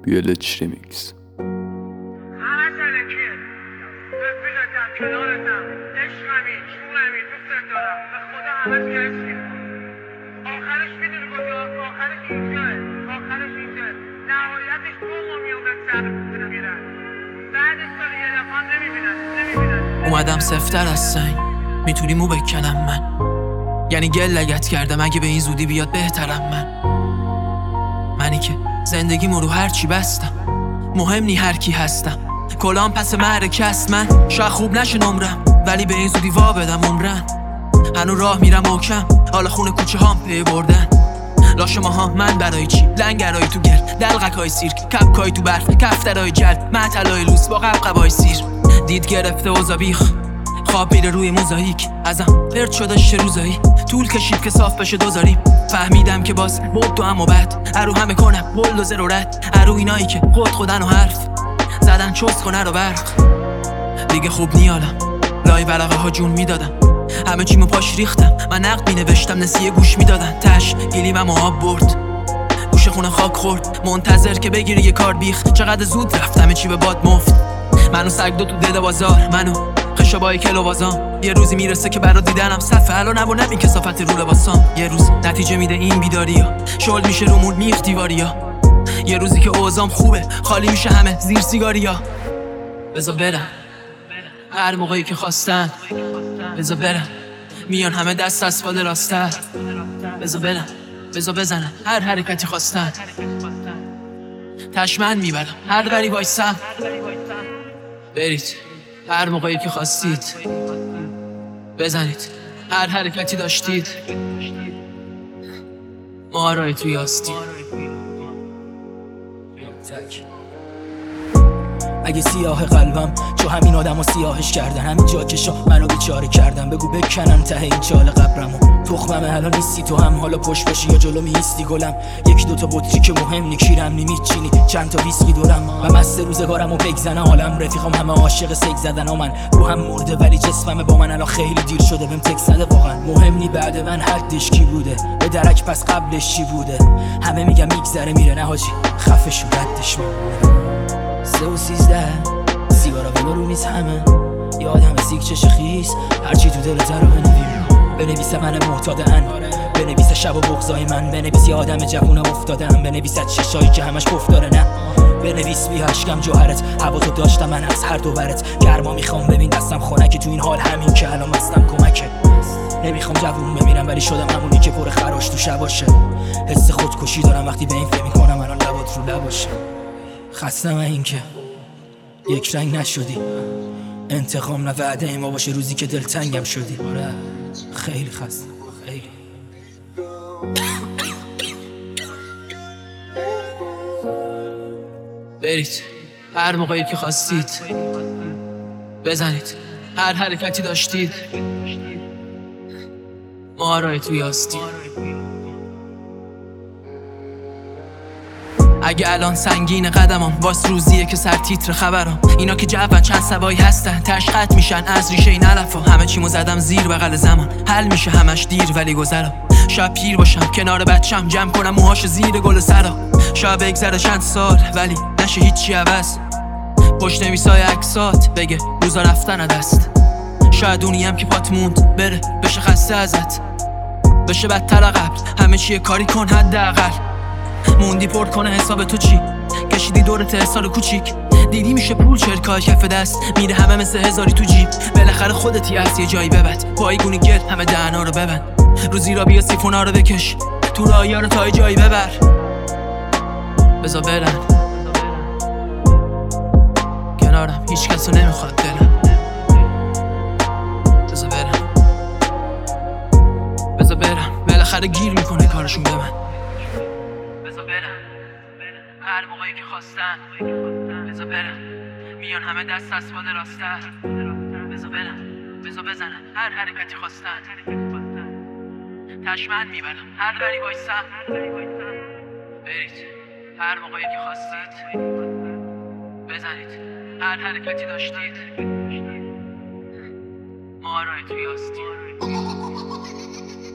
BLH Remix. همه تلکیه رفیقتم کنارتم عشقمی چونمی دوست دارم به خدا همه گرفتی آخرش میدونی کجا آخرش اینجاه نهایتش دو میلیون سر میرن بعدش سال یه دفعه نمیبینن اومدم سفتر از سنگ میتونی مو بکنم من یعنی گل لگت کردم اگه به این زودی بیاد بهترم منی که زندگیمو رو هرچی بستم مهم نی هر کی هستم کلام پس معرکه است من شاید خوب نشه نمرم ولی به این زودی وا بدم عمرن هنو راه میرم محکم حالا خونه کوچه هام پی بردن لاش ماها من برای چی لنگرای تو گل دلقکای سیرک کپکای تو برف کفترای جلد معطلای لوس با قبقبای سیر دید گرفته و زبیخ خواب میره روی موزاییک ازم پرد شده شه روزایی طول کشید که صاف بشه دوزاریم فهمیدم که باز بود هم و بد ارو همه کنم بلدوزر و رد ارو اینایی که خودن و حرف زدن چست کنه رو برق دیگه خوب نیالم لای ورقه ها جون میدادم همه چیمو پاش ریختم من نقد مینوشتم نسیه گوش میدادن تش گلیمم و آب برد گوش خونه خاک خورد منتظر که بگیری یه کار بیخ چقدر زود رفتم چی به باد مفت منو سگ دو تو دل بازار منو خشابای کلو بازام یه روزی میرسه که برا دیدنم صفحه الان نبونم این کسافت رو لباسام یه روز نتیجه میده این بیداریا شل میشه رومون میخ دیواریا یه روزی که اوزام خوبه خالی میشه همه زیر سیگاریا بذار برم هر موقعی که خواستن بذار برم میان همه دست اسفال راستر بذار برم بذار بزنن هر حرکتی خواستن تشمن میبرم هر بری وایسم برید هر موقعی که خواستید بزنید هر حرکتی داشتید ما رای توی هستید اگه سیاه قلبم چو همین آدم و سیاهش کردن همین جا که شا منو بیچاره کردن بگو بکنن ته این چال قبرمو تخممه الان نیستی تو هم حالا پشت باشی یا جلو میستی گلم یک دوتا بطری که مهم نی کیرم نی میچینی چند تا ویسکی دورم و مست روزگارمو بگذنه حالم رفیقام همه عاشق سگ زدن من رو هم مرده ولی جسممه با من الان خیلی دیر شده بهم تک زده واقعا مهم نی بعد من حدش کی بوده به درک پس قبلش چی بوده همه میگم میگذره میره نه حاجی خفه شو ردش میمونه 3 و 13 سیگارا رو میز همه یادم سیگ چش خیس هرچی تو دلت رو بنویسه من معتادن بنویسه شب و بغضای من بنویس یه آدم جوون افتادم بنویسه چشایی که همش گفت داره نه بنویس بی اشکم جوهرت هوا تو داشتم من از هر دو برت گرما میخوام ببین دستم خنک تو این حال همین که الان مستم کمکه نمیخوام جوون بمیرم ولی شدم همونی که پر خراش تو شباشه حس خودکشی دارم وقتی به این فکر میکنم الان لبات رو لباشه خستم این که یک رنگ نشدی انتقام نه وعده ای ما باشه روزی که دلتنگم شدی خیلی خستم خیلی برید هر موقعی که خواستید بزنید هر حرکتی داشتید ما رای توی هستید اگه الان سنگین قدمم واس روزیه که سر تیتر خبرم اینا که جوان چند سبایی هستن تشقت میشن از ریشه این علفا همه چیمو زدم زیر بغل زمان حل میشه همش دیر ولی گذرم شاید پیر باشم کنار بچم جمع کنم موهاش زیر گل سرا شاید بگذره چند سال ولی نشه هیچی عوض پشت نویسای عکسات بگه روزا رفتن دست شاید اونیم که پات موند بره بشه خسته ازت بشه بدتر قبل همه چیه کاری کن حداقل موندی پرد کنه حساب تو چی کشیدی دورت حساب کوچیک دیدی میشه پول چرکای کف دست میره همه مثل هزاری تو جیب بالاخره خودتی از یه جایی ببند پایگونی گل همه دهنا رو ببند روزی را بیا سیفونا رو بکش تو راهیا رو تا جایی ببر بذار برن کنارم هیچ کسو نمیخواد دلم بذار برم بالاخره گیر میکنه کارشون به من هر موقعی که خواستن بذار برم میان همه دست اسفال راستر بذار برم بذار بزنن هر حرکتی خواستن تشمن میبرم هر بری وایسم برید هر موقعی که خواستید بزنید هر حرکتی داشتید ما رای توی هستید